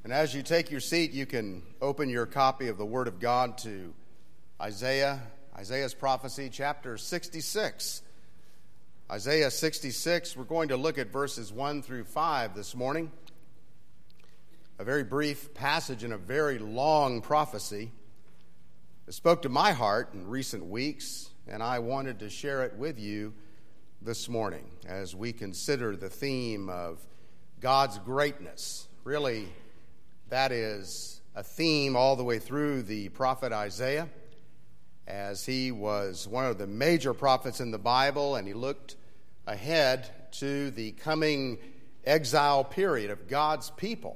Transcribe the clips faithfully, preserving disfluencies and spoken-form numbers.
And as you take your seat, you can open your copy of the Word of God to Isaiah, Isaiah's prophecy, chapter sixty-six. Isaiah sixty-six, we're going to look at verses one through five this morning. A very brief passage in a very long prophecy. It spoke to my heart in recent weeks, and I wanted to share it with you this morning as we consider the theme of God's greatness. Really, that is a theme all the way through the prophet Isaiah, as he was one of the major prophets in the Bible, and he looked ahead to the coming exile period of God's people.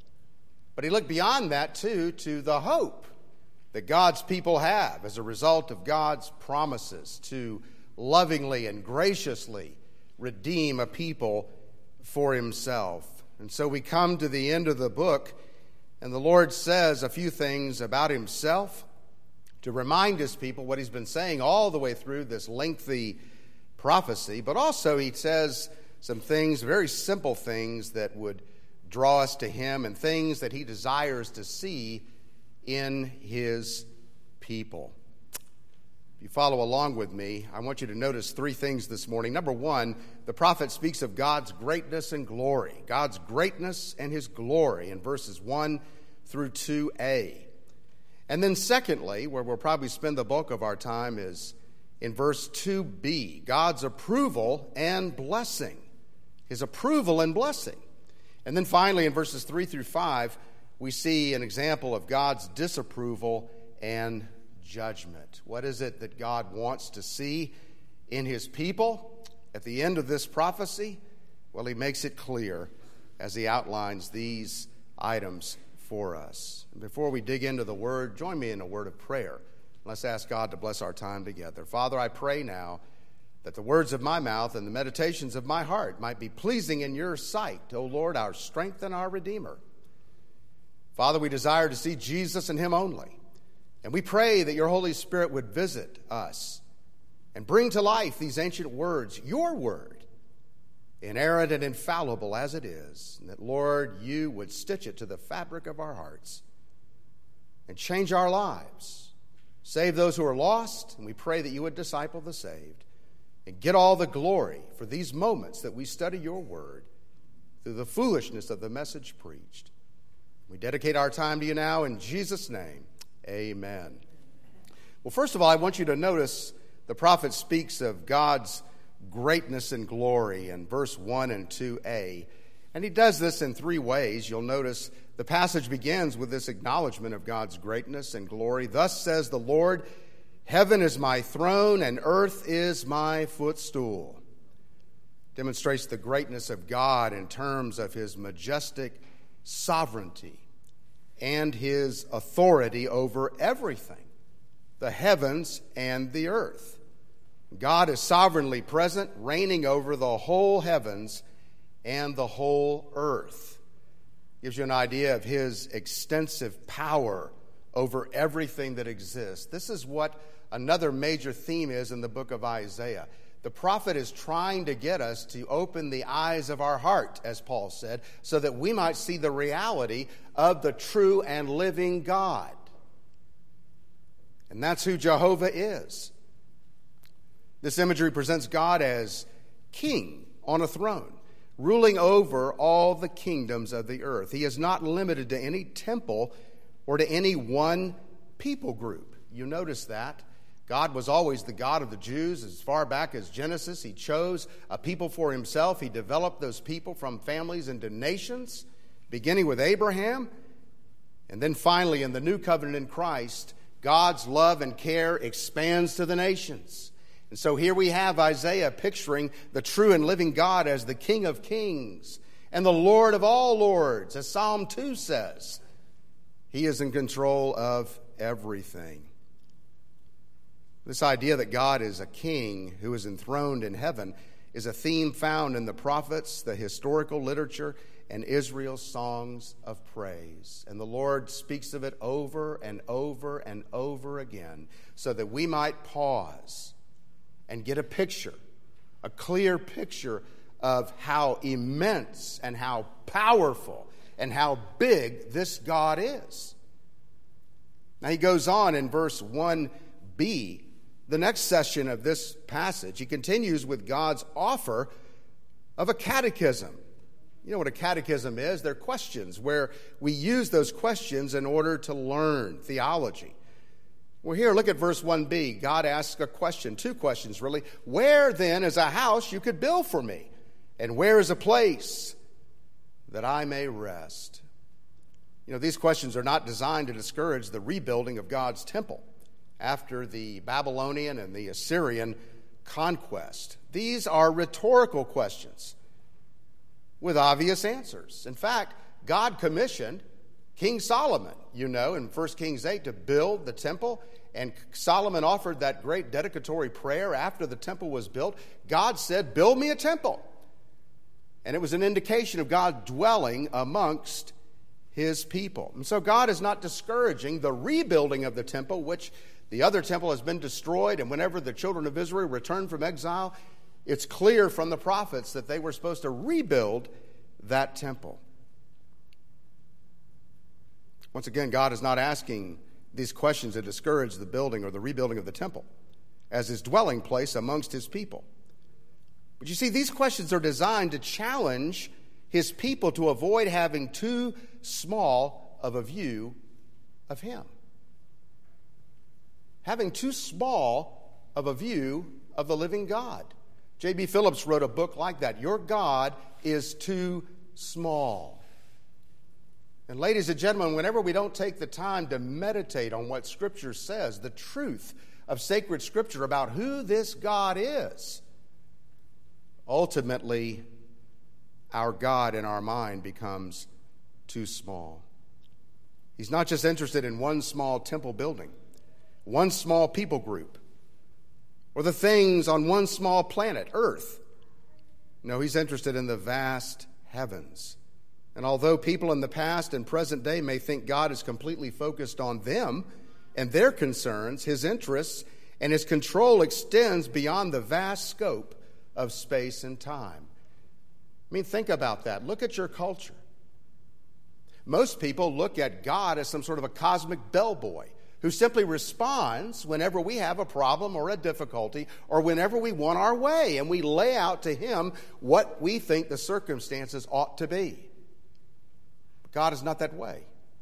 But he looked beyond that, too, to the hope that God's people have as a result of God's promises to lovingly and graciously redeem a people for himself. And so we come to the end of the book, and the Lord says a few things about himself to remind his people what he's been saying all the way through this lengthy prophecy, but also he says some things, very simple things that would draw us to him and things that he desires to see in his people. If you follow along with me, I want you to notice three things this morning. Number one, the prophet speaks of God's greatness and glory. God's greatness and his glory in verses one through two a. And then secondly, where we'll probably spend the bulk of our time, is in verse two b, God's approval and blessing. His approval and blessing. And then finally, in verses three through five, we see an example of God's disapproval and judgment. What is it that God wants to see in his people at the end of this prophecy? Well, he makes it clear as he outlines these items for us. And before we dig into the word, join me in a word of prayer. Let's ask God to bless our time together. Father, I pray now that the words of my mouth and the meditations of my heart might be pleasing in your sight, O Lord, our strength and our Redeemer. Father, we desire to see Jesus and him only. And we pray that your Holy Spirit would visit us and bring to life these ancient words, your word, inerrant and infallible as it is, and that, Lord, you would stitch it to the fabric of our hearts and change our lives. Save those who are lost, and we pray that you would disciple the saved and get all the glory for these moments that we study your word through the foolishness of the message preached. We dedicate our time to you now in Jesus' name. Amen. Well, first of all, I want you to notice the prophet speaks of God's greatness and glory in verse one and two a. And he does this in three ways. You'll notice the passage begins with this acknowledgement of God's greatness and glory. Thus says the Lord, heaven is my throne and earth is my footstool. Demonstrates the greatness of God in terms of his majestic sovereignty and his authority over everything, the heavens and the earth. God is sovereignly present, reigning over the whole heavens and the whole earth. Gives you an idea of his extensive power over everything that exists. This is what another major theme is in the book of Isaiah. The prophet is trying to get us to open the eyes of our heart, as Paul said, so that we might see the reality of the true and living God. And that's who Jehovah is. This imagery presents God as king on a throne, ruling over all the kingdoms of the earth. He is not limited to any temple or to any one people group. You notice that. God was always the God of the Jews. As far back as Genesis, he chose a people for himself. He developed those people from families into nations, beginning with Abraham. And then finally, in the new covenant in Christ, God's love and care expands to the nations. And so here we have Isaiah picturing the true and living God as the King of kings and the Lord of all lords. As Psalm two says, he is in control of everything. This idea that God is a king who is enthroned in heaven is a theme found in the prophets, the historical literature, and Israel's songs of praise. And the Lord speaks of it over and over and over again so that we might pause and get a picture, a clear picture of how immense and how powerful and how big this God is. Now he goes on in verse one b, the next section of this passage. He continues with God's offer of a catechism. You know what a catechism is? They're questions where we use those questions in order to learn theology. Well, here, look at verse one b. God asks a question, two questions really. Where then is a house you could build for me? And where is a place that I may rest? You know, these questions are not designed to discourage the rebuilding of God's temple after the Babylonian and the Assyrian conquest. These are rhetorical questions with obvious answers. In fact, God commissioned King Solomon, you know, in First Kings eight to build the temple, and Solomon offered that great dedicatory prayer after the temple was built. God said, build me a temple. And it was an indication of God dwelling amongst his people. And so God is not discouraging the rebuilding of the temple, which the other temple has been destroyed, and whenever the children of Israel returned from exile, it's clear from the prophets that they were supposed to rebuild that temple. Once again, God is not asking these questions to discourage the building or the rebuilding of the temple as his dwelling place amongst his people. But you see, these questions are designed to challenge his people to avoid having too small of a view of him. Having too small of a view of the living God. J B Phillips wrote a book like that. Your God is too small. And ladies and gentlemen, whenever we don't take the time to meditate on what Scripture says, the truth of sacred Scripture about who this God is, ultimately, our God in our mind becomes too small. He's not just interested in one small temple building, one small people group, or the things on one small planet, Earth. No, he's interested in the vast heavens. And although people in the past and present day may think God is completely focused on them and their concerns, his interests and his control extends beyond the vast scope of space and time. I mean, think about that. Look at your culture. Most people look at God as some sort of a cosmic bellboy who simply responds whenever we have a problem or a difficulty or whenever we want our way, and we lay out to him what we think the circumstances ought to be. But God is not that way.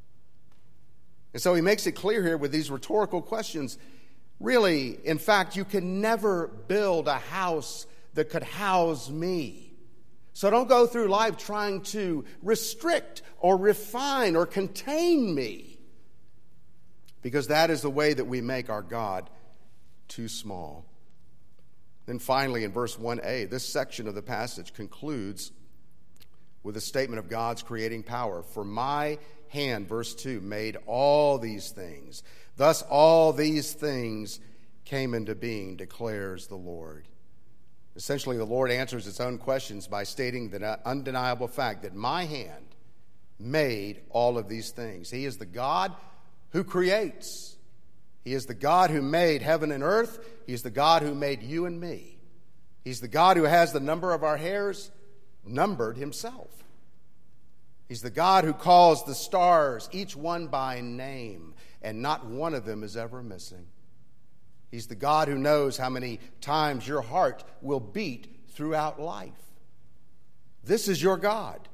And so he makes it clear here with these rhetorical questions. Really, in fact, you can never build a house that could house me. So don't go through life trying to restrict or refine or contain me, because that is the way that we make our God too small. Then finally, in verse one a, this section of the passage concludes with a statement of God's creating power. For my hand, verse two, made all these things. Thus all these things came into being, declares the Lord. Essentially, the Lord answers its own questions by stating the undeniable fact that my hand made all of these things. He is the God who creates. He is the God who made heaven and earth. He is the God who made you and me. He's the God who has the number of our hairs numbered himself. He's the God who calls the stars, each one by name, and not one of them is ever missing. He's the God who knows how many times your heart will beat throughout life. This is your God.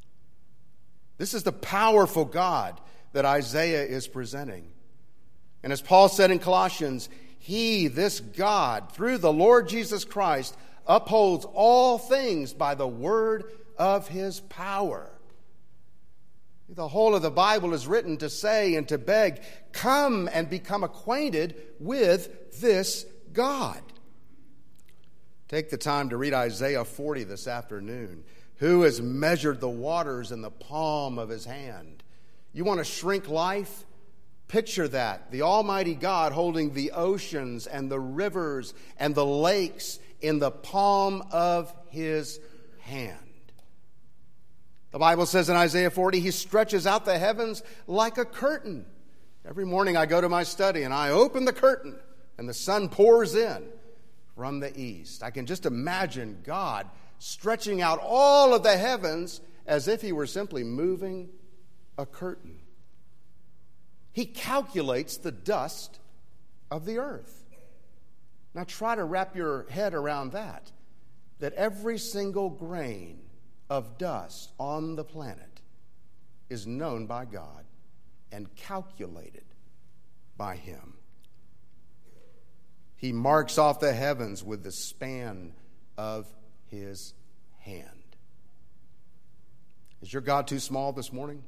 This is the powerful God that Isaiah is presenting. And as Paul said in Colossians, he, this God, through the Lord Jesus Christ, upholds all things by the word of his power. The whole of the Bible is written to say and to beg, come and become acquainted with this God. Take the time to read Isaiah forty this afternoon. Who has measured the waters in the palm of his hand? You want to shrink life? Picture that. The Almighty God holding the oceans and the rivers and the lakes in the palm of his hand. The Bible says in Isaiah forty, he stretches out the heavens like a curtain. Every morning I go to my study and I open the curtain and the sun pours in from the east. I can just imagine God stretching out all of the heavens as if he were simply moving a curtain. He calculates the dust of the earth. Now try to wrap your head around that, that every single grain of dust on the planet is known by God and calculated by him. He marks off the heavens with the span of his hand. Is your God too small this morning?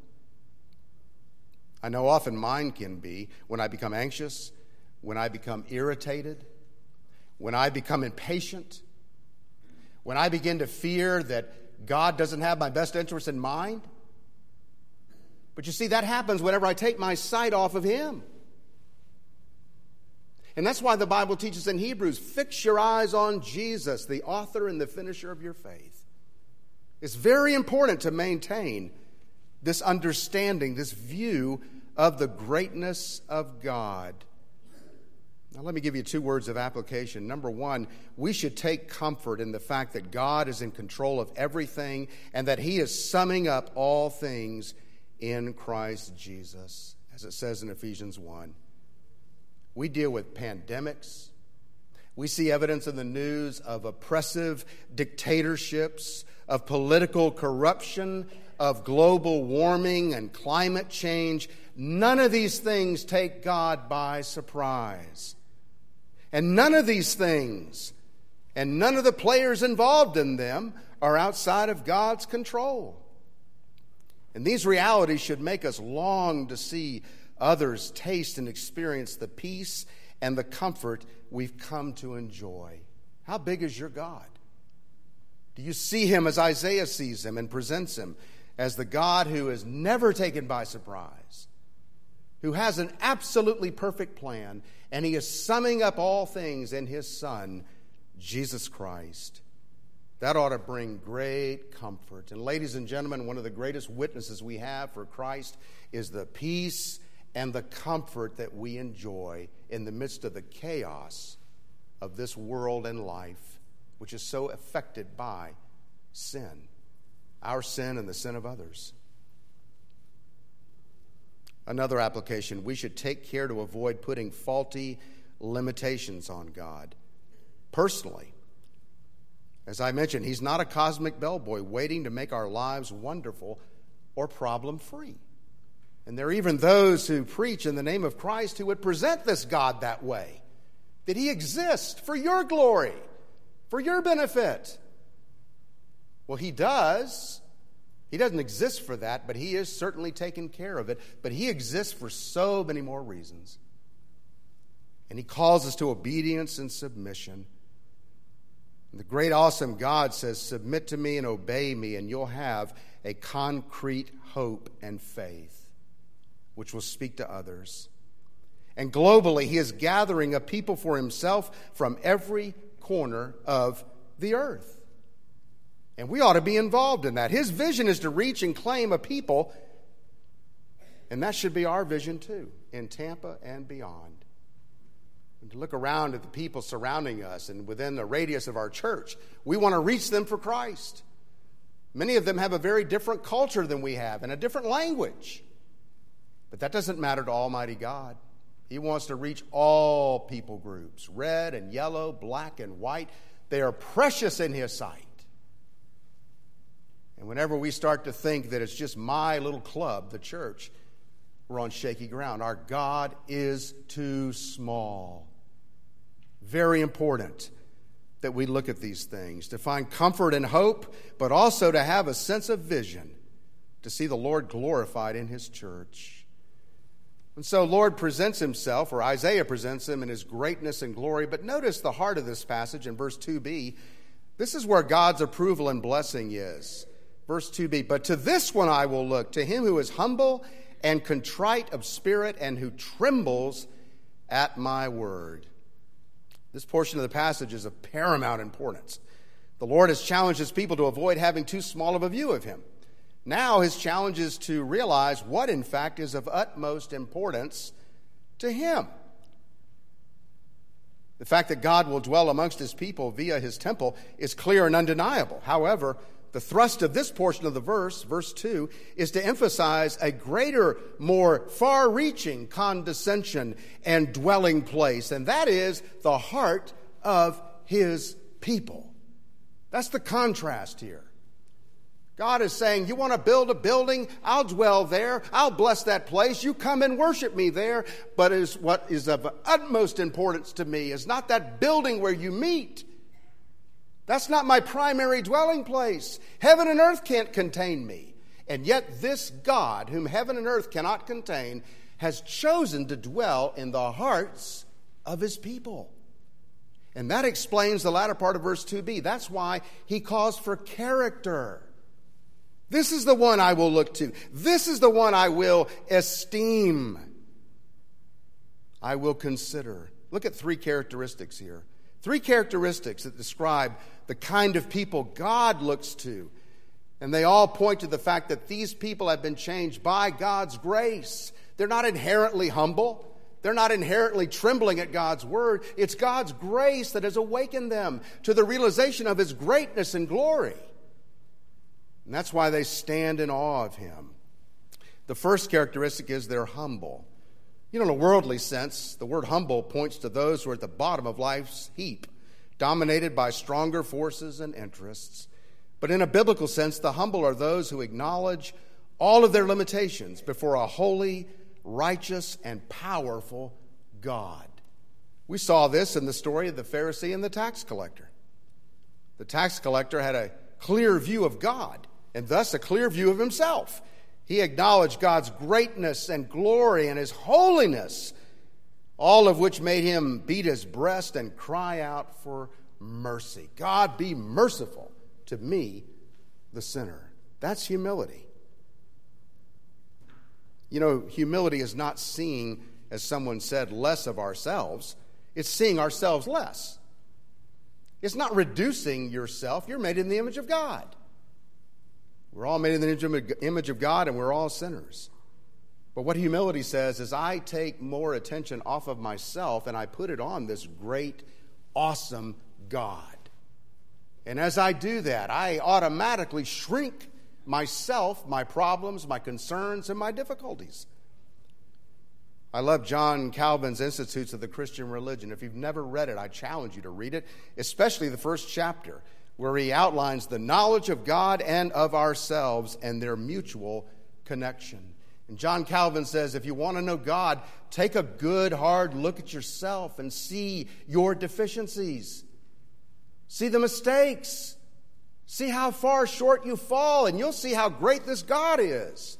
I know often mine can be when I become anxious, when I become irritated, when I become impatient, when I begin to fear that God doesn't have my best interest in mind. But you see, that happens whenever I take my sight off of him. And that's why the Bible teaches in Hebrews, fix your eyes on Jesus, the author and the finisher of your faith. It's very important to maintain this understanding, this view of the greatness of God. Now, let me give you two words of application. Number one, we should take comfort in the fact that God is in control of everything and that he is summing up all things in Christ Jesus, as it says in Ephesians one. We deal with pandemics. We see evidence in the news of oppressive dictatorships, of political corruption, of global warming and climate change. None of these things take God by surprise. And none of these things, and none of the players involved in them, are outside of God's control. And these realities should make us long to see others taste and experience the peace and the comfort we've come to enjoy. How big is your God? Do you see him as Isaiah sees him and presents him, as the God who is never taken by surprise, who has an absolutely perfect plan, and he is summing up all things in his Son, Jesus Christ? That ought to bring great comfort. And ladies and gentlemen, one of the greatest witnesses we have for Christ is the peace and the comfort that we enjoy in the midst of the chaos of this world and life, which is so affected by sin, our sin and the sin of others. Another application, we should take care to avoid putting faulty limitations on God. Personally, as I mentioned, he's not a cosmic bellboy waiting to make our lives wonderful or problem-free. And there are even those who preach in the name of Christ who would present this God that way, that he exists for your glory, for your benefit. Well, he does. He doesn't exist for that, but he is certainly taking care of it. But he exists for so many more reasons. And he calls us to obedience and submission. And the great, awesome God says, submit to me and obey me, and you'll have a concrete hope and faith, which will speak to others. And globally, he is gathering a people for himself from every corner of the earth. And we ought to be involved in that. His vision is to reach and claim a people, and that should be our vision too, in Tampa and beyond. And to look around at the people surrounding us and within the radius of our church, we want to reach them for Christ. Many of them have a very different culture than we have and a different language. But that doesn't matter to Almighty God. He wants to reach all people groups, red and yellow, black and white. They are precious in his sight. And whenever we start to think that it's just my little club, the church, we're on shaky ground. Our God is too small. Very important that we look at these things, to find comfort and hope, but also to have a sense of vision, to see the Lord glorified in his church. And so Lord presents himself, or Isaiah presents him in his greatness and glory. But notice the heart of this passage in verse two b. This is where God's approval and blessing is. Verse two b, but to this one I will look, to him who is humble and contrite of spirit and who trembles at my word. This portion of the passage is of paramount importance. The Lord has challenged his people to avoid having too small of a view of him. Now his challenge is to realize what, in fact, is of utmost importance to him. The fact that God will dwell amongst his people via his temple is clear and undeniable. However, the thrust of this portion of the verse, verse two, is to emphasize a greater, more far-reaching condescension and dwelling place, and that is the heart of his people. That's the contrast here. God is saying, you want to build a building? I'll dwell there. I'll bless that place. You come and worship me there. But is what is of utmost importance to me is not that building where you meet. That's not my primary dwelling place. Heaven and earth can't contain me. And yet this God, whom heaven and earth cannot contain, has chosen to dwell in the hearts of his people. And that explains the latter part of verse two b. That's why he calls for character. This is the one I will look to. This is the one I will esteem. I will consider. Look at three characteristics here. Three characteristics that describe the kind of people God looks to. And they all point to the fact that these people have been changed by God's grace. They're not inherently humble. They're not inherently trembling at God's word. It's God's grace that has awakened them to the realization of his greatness and glory. And that's why they stand in awe of him. The first characteristic is they're humble. You know, in a worldly sense, the word humble points to those who are at the bottom of life's heap, dominated by stronger forces and interests. But in a biblical sense, the humble are those who acknowledge all of their limitations before a holy, righteous, and powerful God. We saw this in the story of the Pharisee and the tax collector. The tax collector had a clear view of God, and thus a clear view of himself. He acknowledged God's greatness and glory and his holiness, all of which made him beat his breast and cry out for mercy. God, be merciful to me, the sinner. That's humility. You know, humility is not seeing, as someone said, less of ourselves. It's seeing ourselves less. It's not reducing yourself. You're made in the image of God. We're all made in the image of God, and we're all sinners. But what humility says is I take more attention off of myself and I put it on this great, awesome God. And as I do that, I automatically shrink myself, my problems, my concerns, and my difficulties. I love John Calvin's Institutes of the Christian Religion. If you've never read it, I challenge you to read it, especially the first chapter, where he outlines the knowledge of God and of ourselves and their mutual connection. And John Calvin says, if you want to know God, take a good, hard look at yourself and see your deficiencies. See the mistakes. See how far short you fall, and you'll see how great this God is.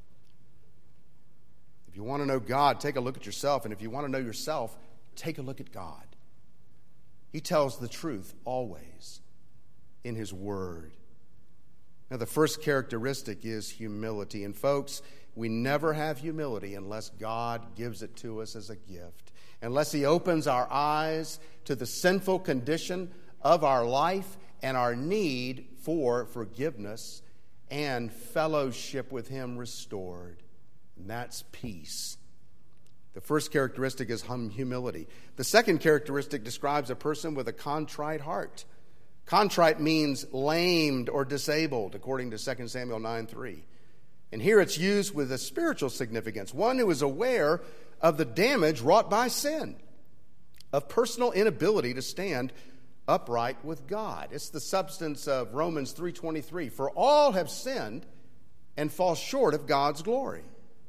If you want to know God, take a look at yourself. And if you want to know yourself, take a look at God. He tells the truth always in his word. Now, the first characteristic is humility. And folks, we never have humility unless God gives it to us as a gift. Unless he opens our eyes to the sinful condition of our life and our need for forgiveness and fellowship with him restored. And that's peace. The first characteristic is hum- humility. The second characteristic describes a person with a contrite heart. Contrite means lamed or disabled, according to Second Samuel nine three. And here it's used with a spiritual significance, one who is aware of the damage wrought by sin, of personal inability to stand upright with God. It's the substance of Romans three twenty-three. For all have sinned and fall short of God's glory.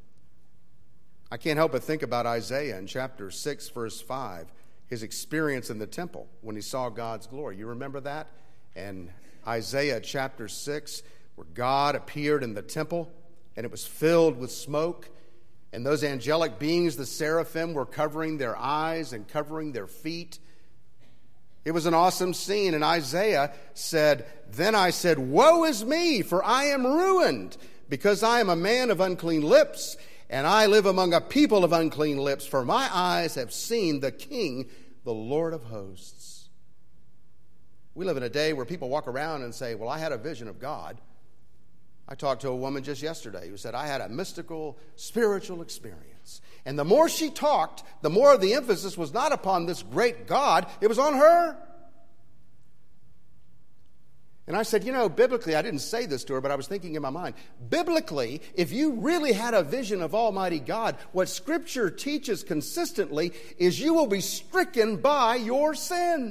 I can't help but think about Isaiah in chapter six, verse five. His experience in the temple when he saw God's glory. You remember that? And Isaiah chapter six, where God appeared in the temple and it was filled with smoke. And those angelic beings, the seraphim, were covering their eyes and covering their feet. It was an awesome scene. And Isaiah said, then I said, woe is me, for I am ruined, because I am a man of unclean lips, and I live among a people of unclean lips, for my eyes have seen the King, the Lord of hosts. We live in a day where people walk around and say, well, I had a vision of God. I talked to a woman just yesterday who said, I had a mystical, spiritual experience. And the more she talked, the more the emphasis was not upon this great God, it was on her. And I said, you know, biblically, I didn't say this to her, but I was thinking in my mind, biblically, if you really had a vision of Almighty God, what Scripture teaches consistently is you will be stricken by your sin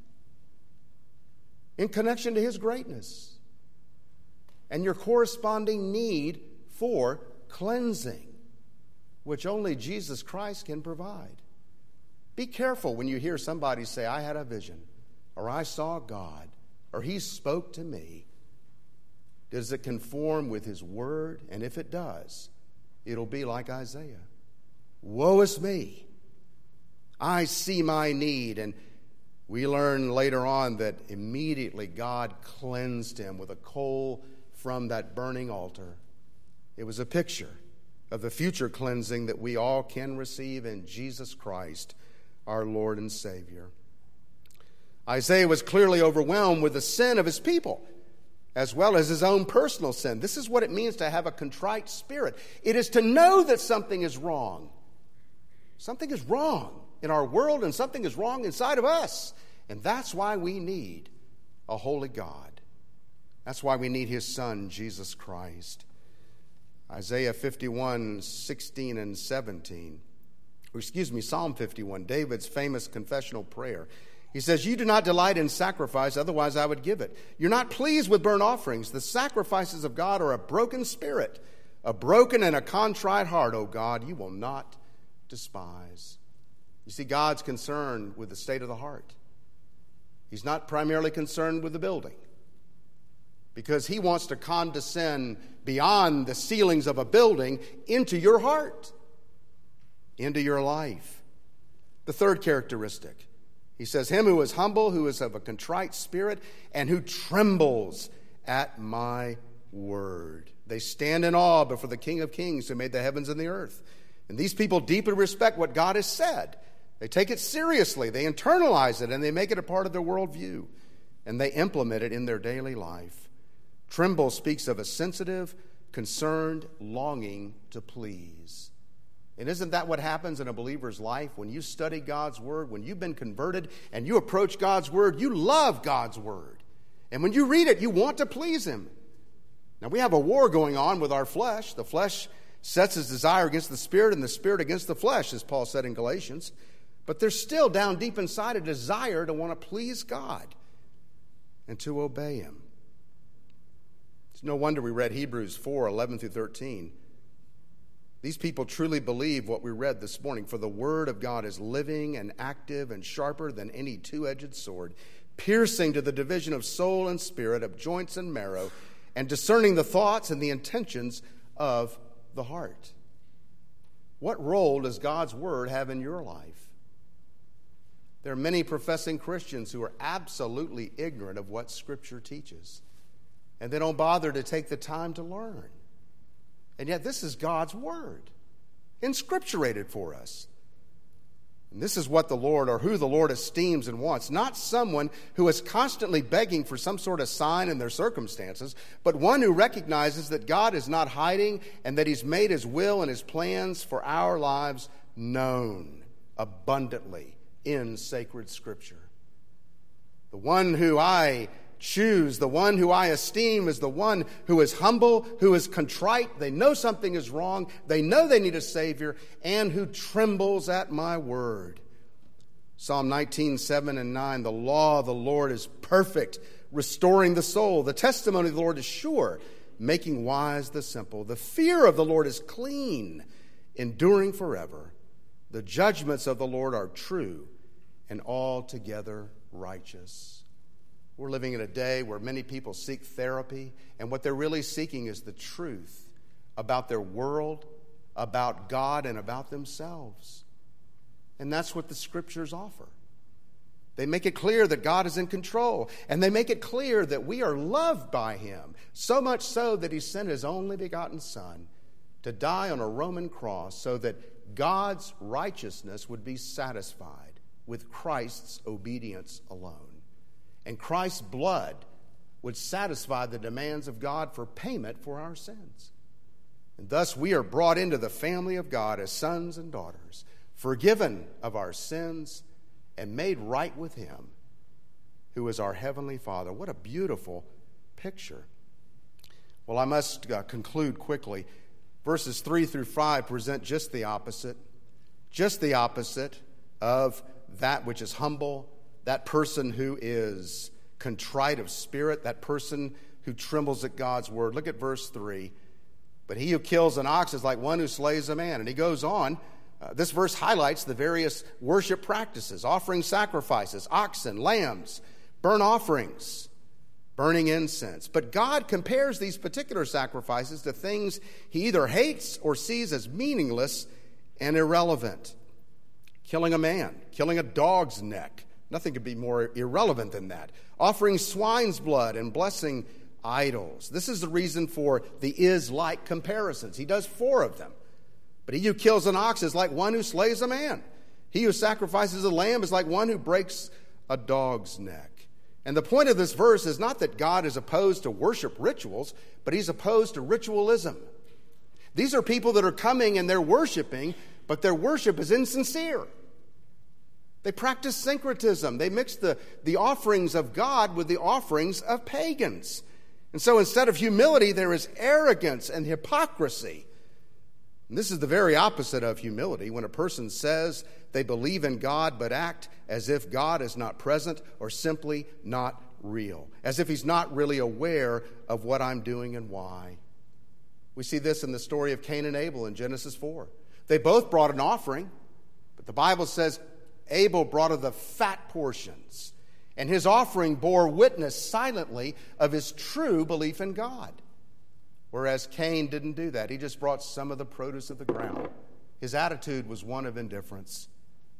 in connection to His greatness and your corresponding need for cleansing, which only Jesus Christ can provide. Be careful when you hear somebody say, I had a vision, or I saw God, or He spoke to me. Does it conform with His word? And if it does, it'll be like Isaiah. Woe is me. I see my need. And we learn later on that immediately God cleansed him with a coal from that burning altar. It was a picture of the future cleansing that we all can receive in Jesus Christ, our Lord and Savior. Isaiah was clearly overwhelmed with the sin of his people, as well as his own personal sin. This is what it means to have a contrite spirit. It is to know that something is wrong. Something is wrong in our world, and something is wrong inside of us. And that's why we need a holy God. That's why we need His Son, Jesus Christ. Isaiah fifty-one, sixteen and seventeen. Or excuse me, Psalm fifty-one, David's famous confessional prayer. He says, you do not delight in sacrifice, otherwise I would give it. You're not pleased with burnt offerings. The sacrifices of God are a broken spirit, a broken and a contrite heart, O God, you will not despise. You see, God's concerned with the state of the heart. He's not primarily concerned with the building, because He wants to condescend beyond the ceilings of a building into your heart, into your life. The third characteristic, he says, him who is humble, who is of a contrite spirit, and who trembles at my word. They stand in awe before the King of Kings who made the heavens and the earth. And these people deeply respect what God has said. They take it seriously. They internalize it, and they make it a part of their worldview. And they implement it in their daily life. Tremble speaks of a sensitive, concerned longing to please. And isn't that what happens in a believer's life? When you study God's Word, when you've been converted and you approach God's Word, you love God's Word. And when you read it, you want to please Him. Now, we have a war going on with our flesh. The flesh sets its desire against the Spirit, and the Spirit against the flesh, as Paul said in Galatians. But there's still down deep inside a desire to want to please God and to obey Him. It's no wonder we read Hebrews four, eleven through thirteen. These people truly believe what we read this morning. For the word of God is living and active and sharper than any two-edged sword, piercing to the division of soul and spirit, of joints and marrow, and discerning the thoughts and the intentions of the heart. What role does God's word have in your life? There are many professing Christians who are absolutely ignorant of what Scripture teaches, and they don't bother to take the time to learn. And yet this is God's word, inscripturated for us. And this is what the Lord, or who the Lord esteems and wants. Not someone who is constantly begging for some sort of sign in their circumstances, but one who recognizes that God is not hiding and that He's made His will and His plans for our lives known abundantly in sacred Scripture. The one who I choose, the one who I esteem, is the one who is humble, who is contrite. They know something is wrong. They know they need a Savior, and who trembles at my word. Psalm nineteen, seven and nine, the law of the Lord is perfect, restoring the soul. The testimony of the Lord is sure, making wise the simple. The fear of the Lord is clean, enduring forever. The judgments of the Lord are true and altogether righteous. We're living in a day where many people seek therapy, and what they're really seeking is the truth about their world, about God, and about themselves. And that's what the Scriptures offer. They make it clear that God is in control, and they make it clear that we are loved by Him, so much so that He sent His only begotten Son to die on a Roman cross so that God's righteousness would be satisfied with Christ's obedience alone. And Christ's blood would satisfy the demands of God for payment for our sins. And thus we are brought into the family of God as sons and daughters, forgiven of our sins and made right with Him, who is our Heavenly Father. What a beautiful picture? Well, I must uh, conclude quickly. Verses three through five present just the opposite, just the opposite of that which is humble, that person who is contrite of spirit, that person who trembles at God's word. Look at verse three. But he who kills an ox is like one who slays a man. And he goes on. Uh, this verse highlights the various worship practices, offering sacrifices, oxen, lambs, burnt offerings, burning incense. But God compares these particular sacrifices to things he either hates or sees as meaningless and irrelevant. Killing a man, killing a dog's neck. Nothing could be more irrelevant than that. Offering swine's blood and blessing idols. This is the reason for the is-like comparisons. He does four of them. But he who kills an ox is like one who slays a man. He who sacrifices a lamb is like one who breaks a dog's neck. And the point of this verse is not that God is opposed to worship rituals, but he's opposed to ritualism. These are people that are coming and they're worshiping, but their worship is insincere. They practice syncretism. They mix the, the offerings of God with the offerings of pagans. And so instead of humility, there is arrogance and hypocrisy. And this is the very opposite of humility, when a person says they believe in God but act as if God is not present or simply not real, as if he's not really aware of what I'm doing and why. We see this in the story of Cain and Abel in Genesis four. They both brought an offering, but the Bible says Abel brought of the fat portions, and his offering bore witness silently of his true belief in God. Whereas Cain didn't do that. He just brought some of the produce of the ground. His attitude was one of indifference.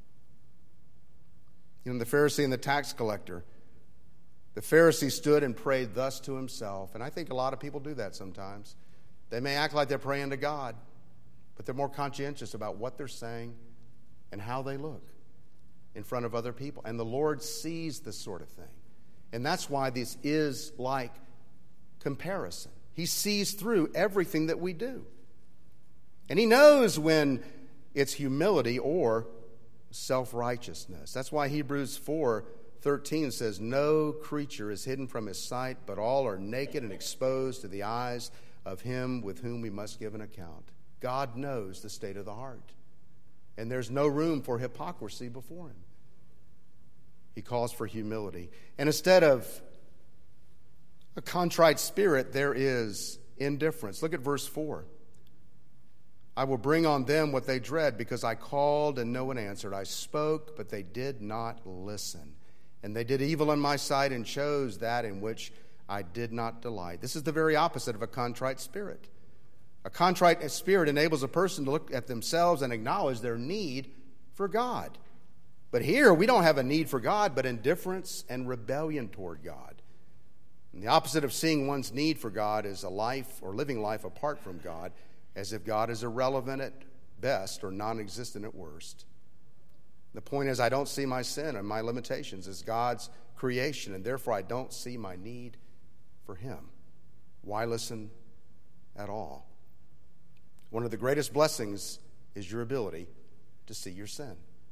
You know, the Pharisee and the tax collector, the Pharisee stood and prayed thus to himself. And I think a lot of people do that sometimes. They may act like they're praying to God, but they're more conscientious about what they're saying and how they look in front of other people. And the Lord sees this sort of thing. And that's why this is like comparison. He sees through everything that we do. And he knows when it's humility or self-righteousness. That's why Hebrews four thirteen says, no creature is hidden from his sight, but all are naked and exposed to the eyes of him with whom we must give an account. God knows the state of the heart. And there's no room for hypocrisy before him. He calls for humility. And instead of a contrite spirit, there is indifference. Look at verse four. I will bring on them what they dread, because I called and no one answered. I spoke, but they did not listen. And they did evil in my sight and chose that in which I did not delight. This is the very opposite of a contrite spirit. A contrite spirit enables a person to look at themselves and acknowledge their need for God. But here, we don't have a need for God, but indifference and rebellion toward God. And the opposite of seeing one's need for God is a life or living life apart from God, as if God is irrelevant at best or non-existent at worst. The point is, I don't see my sin and my limitations as God's creation, and therefore I don't see my need for him. Why listen at all? One of the greatest blessings is your ability to see your sin.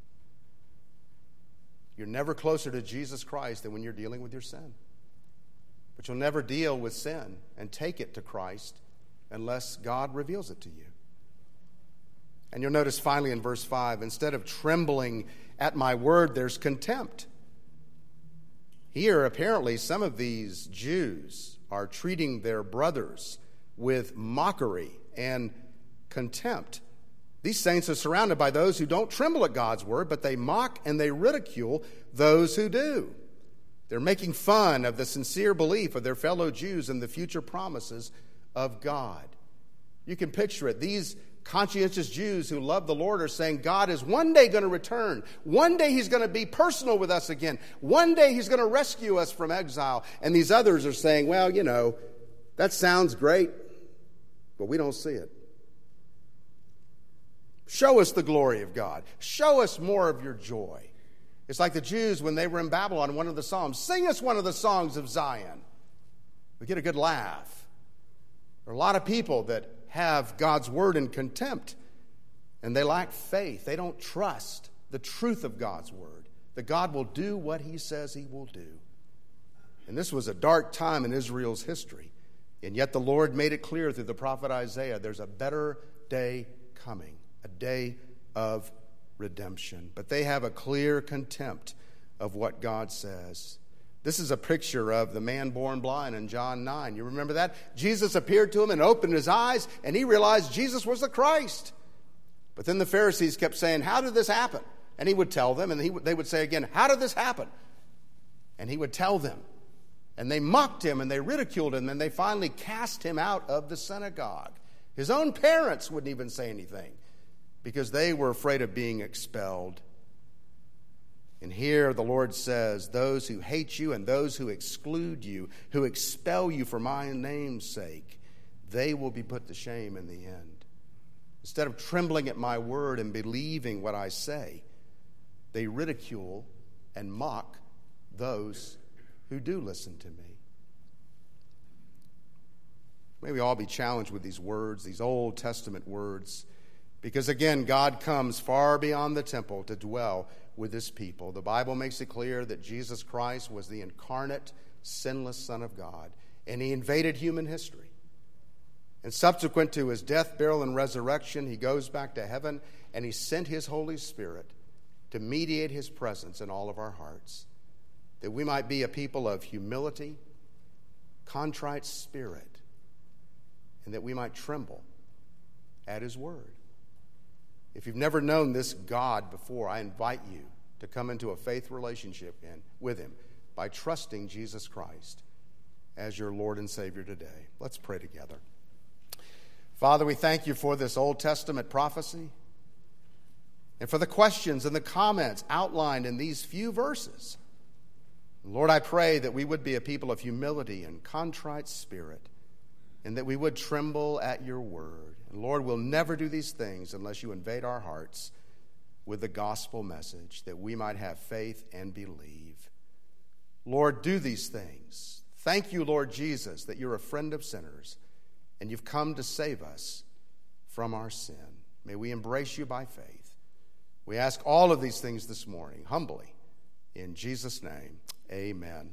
You're never closer to Jesus Christ than when you're dealing with your sin. But you'll never deal with sin and take it to Christ unless God reveals it to you. And you'll notice finally in verse five, instead of trembling at my word, there's contempt. Here, apparently, some of these Jews are treating their brothers with mockery and contempt. These saints are surrounded by those who don't tremble at God's word, but they mock and they ridicule those who do. They're making fun of the sincere belief of their fellow Jews and the future promises of God. You can picture it. These conscientious Jews who love the Lord are saying God is one day going to return. One day he's going to be personal with us again. One day he's going to rescue us from exile. And these others are saying, well, you know, that sounds great, but we don't see it. Show us the glory of God. Show us more of your joy. It's like the Jews when they were in Babylon, one of the Psalms. Sing us one of the songs of Zion. We get a good laugh. There are a lot of people that have God's word in contempt, and they lack faith. They don't trust the truth of God's word, that God will do what he says he will do. And this was a dark time in Israel's history. And yet the Lord made it clear through the prophet Isaiah, there's a better day coming, a day of redemption. But they have a clear contempt of what God says. This is a picture of the man born blind in John nine. You remember that? Jesus appeared to him and opened his eyes, and he realized Jesus was the Christ. But then the Pharisees kept saying, how did this happen? And he would tell them, and he, they would say again, how did this happen? And he would tell them. And they mocked him and they ridiculed him and they finally cast him out of the synagogue. His own parents wouldn't even say anything because they were afraid of being expelled. And here the Lord says, those who hate you and those who exclude you, who expel you for my name's sake, they will be put to shame in the end. Instead of trembling at my word and believing what I say, they ridicule and mock those who do listen to me. May we all be challenged with these words, these Old Testament words, because again, God comes far beyond the temple to dwell with his people. The Bible makes it clear that Jesus Christ was the incarnate, sinless Son of God, and he invaded human history. And subsequent to his death, burial, and resurrection, he goes back to heaven, and he sent his Holy Spirit to mediate his presence in all of our hearts, that we might be a people of humility, contrite spirit, and that we might tremble at his word. If you've never known this God before, I invite you to come into a faith relationship in, with him by trusting Jesus Christ as your Lord and Savior today. Let's pray together. Father, we thank you for this Old Testament prophecy and for the questions and the comments outlined in these few verses. Lord, I pray that we would be a people of humility and contrite spirit, and that we would tremble at your word. And Lord, we'll never do these things unless you invade our hearts with the gospel message, that we might have faith and believe. Lord, do these things. Thank you, Lord Jesus, that you're a friend of sinners, and you've come to save us from our sin. May we embrace you by faith. We ask all of these things this morning, humbly, in Jesus' name. Amen.